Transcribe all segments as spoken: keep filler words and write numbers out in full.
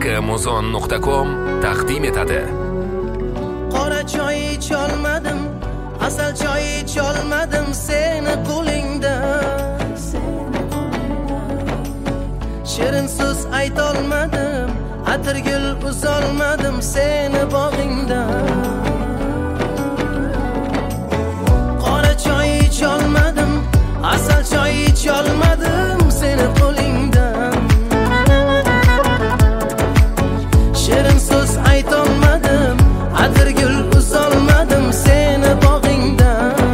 muzon nuqta com taqdim etadi. Qora choy icholmadim, asal choy icholmadim seni qo'lingda. Shirin so'z aytolmadim, atirgul uzolmadim seni bog'ingda. Qora choy icholmadim, asal choy icholmadim seni qo'lingda. Shirin so'z aytolmadim, atirgul uzolmadim seni bog'ingda.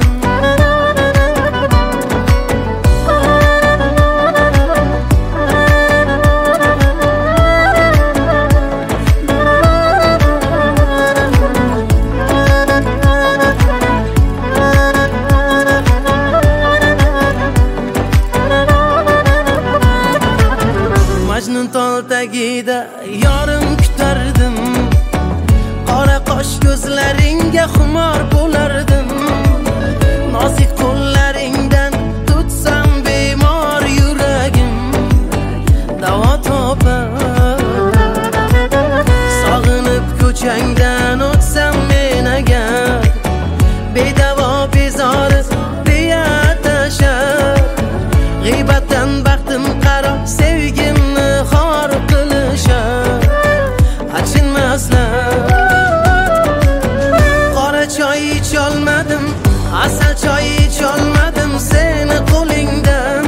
Majnun tol tagida yorim kutardim, qora qosh ko'zlaringga xumor bo'lardim. Nozik qo'llaringdan tutsam bemor yuragim davo topar. Sog'inib ko'changdan o'tsam men agar, bedavo bezori deya tashar. G'iybatdan baxtim qaro sevgimni xor qilishar. Achinmaslar. Qora choy icholmadim, asal choy icholmadim seni qo'lingdan.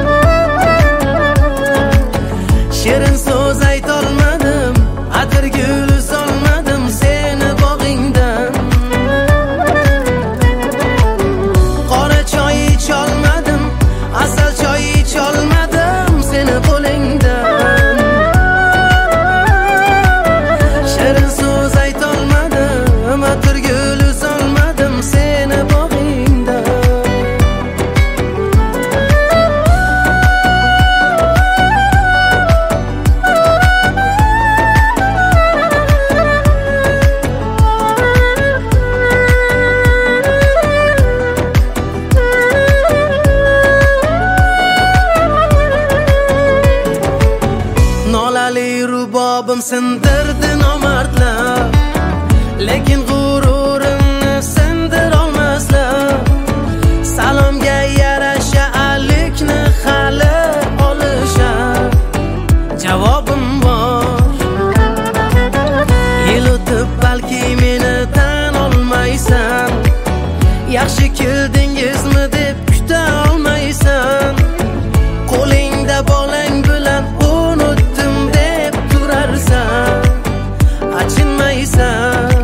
Shirin so'z aytolmadim, atirgul uzolmadim seni bog'ingdan. Qora choy icholmadim, asal choy icholmadim seni qo'lingdan. Shirin so'z aytolmadim, atirgul uzolmadim seni bog'ingdan. Nolali rubobim sindirdi nomardlar, lekin g'ururimni sindir olmaslar. Salomga yarasha alikni hali olishar. Javobim bor. Yil o'tib balki meni tan olmaysan, yaxshi keldingizmi deb kuta olmaysan. Qo'lingda bolang bilan unutdim deb turarsan, achinmaysan.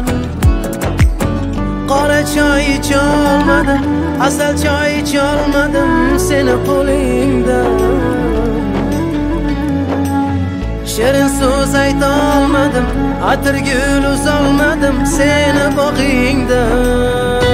Qora choy icholmadim, asal choy icholmadim seni qo'lingda. Shirin so'z aytolmadim, atirgul uzolmadim seni bog'ingda.